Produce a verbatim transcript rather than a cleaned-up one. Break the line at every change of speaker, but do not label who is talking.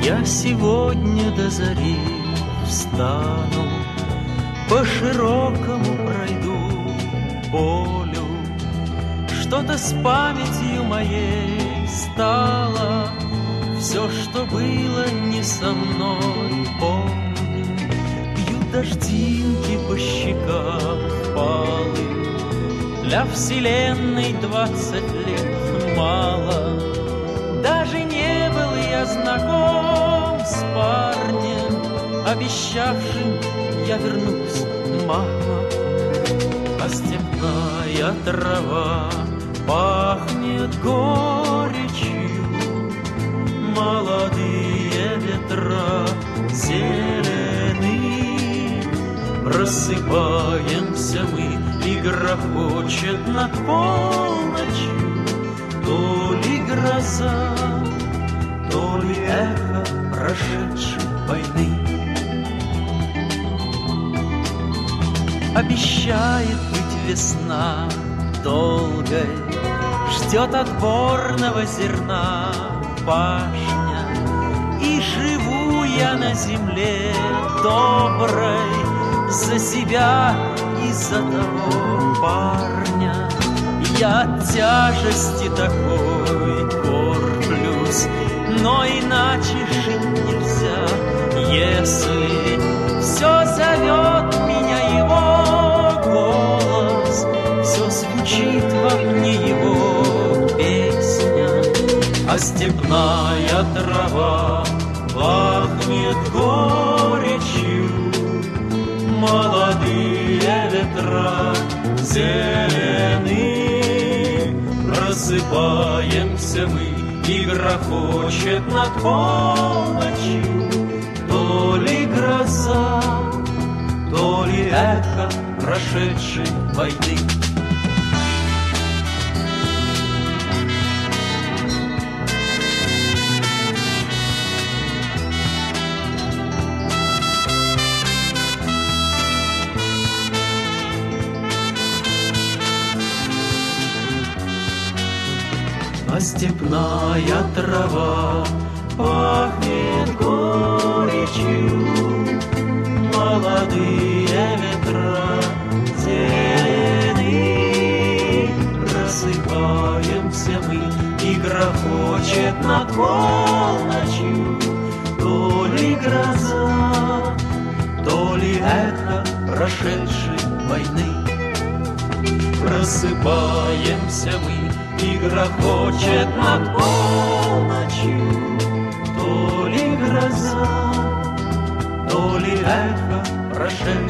Я сегодня до зари встану, по широкому пройду полю. Что-то с памятью моей стало, все, что было не со мной, помню. Бьют дождинки по щекам впалым, для вселенной двадцать лет мало. Даже не был я знаком с парнем, обещавшим я вернусь, мама. А степная трава пахнет горечью, молодые ветра зелены. Просыпаемся мы, и грохочет над полночью то ли гроза, то ли эхо прошедшей войны. Обещает быть весна долгой, ждет отборного зерна пашня. И живу я на земле доброй за себя и за того парня. Я от тяжести такой корплюсь, но иначе жить нельзя, если все зовет меня его голос, все звучит во мне его песня. А степная трава пахнет горечью, молодые ветра зелены. Просыпаемся мы, и грохочет над полночью то ли гроза, то ли эхо прошедшей войны. А степная трава пахнет горечью, молодые ветра зелены. Просыпаемся мы, и грохочет над полночью то ли гроза, то ли эхо прошедшей войны. Просыпаемся мы, и грохочет над полночью то ли гроза, то ли эхо прошедшей